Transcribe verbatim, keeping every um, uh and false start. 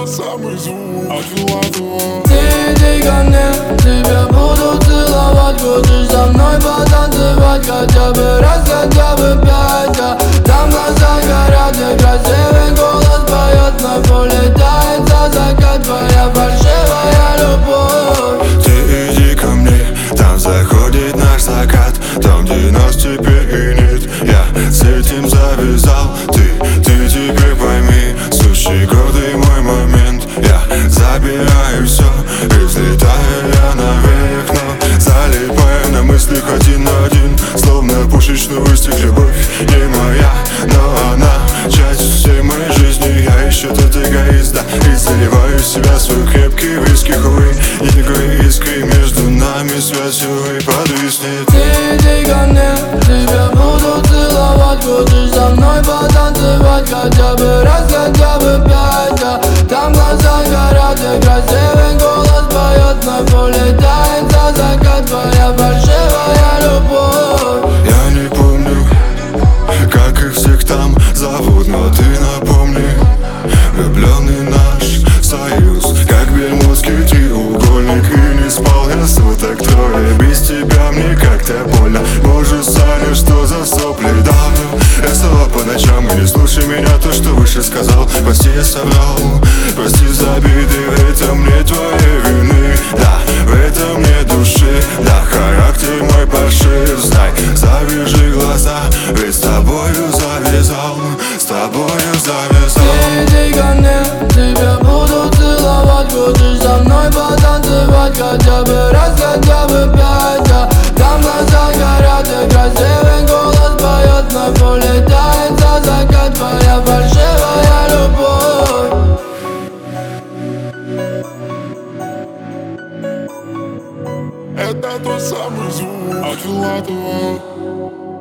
самый звук Аквилатова. Ты иди ко мне, тебя буду целовать. Хочешь со мной потанцевать хотя бы раз, хотя бы пять, да. Там глаза горят и красивый голос поет. На поле тает закат, твоя фальшивая любовь. Ты иди ко мне, там заходит наш закат. Там, где нас теперь и нет, я с этим завязал. Ты, ты теперь пойми, сущий гордый мой момент. Я забираю все и взлетаю я наверх. Но залипаю на мыслях один на один, словно пушечный выстрел. Любовь не моя, но она часть всей моей жизни. Я еще тот эгоист, да, и заливаю в себя свой крепкий виски. Увы, нет никакой искры между нами, связь, увы, подвиснет. Ты иди ко мне, тебя буду целовать. Хочешь со мной потанцевать хотя бы раз, хотя бы пять, да. Там глаза горят и красивый голос поет. На поле тает закат, твоя фальшивая любовь. Я не помню, как их всех там зовут, но ты напомни. Влюбленный наш союз, как бермудский треугольник. И не спал я суток трое, без тебя мне как-то больно. Боже, Саня, что за сопли давлю я снова по ночам. И не слушай меня, то, что выше сказал. Прости, я соврал, прости за обиды. В этом нет твоей вины, да, в этом нет души, да. Характер мой паршив, знай, завяжи глаза, ведь с тобою завязал, с тобою завязал. Ты иди ко мне, тебя буду целовать. Хочешь со мной потанцевать хотя бы раз, хотя бы пять, да. Там глаза горят и красивый голос поет. На поле тает закат, твоя фальшивая любовь. Это тот самый звук Аквилатова.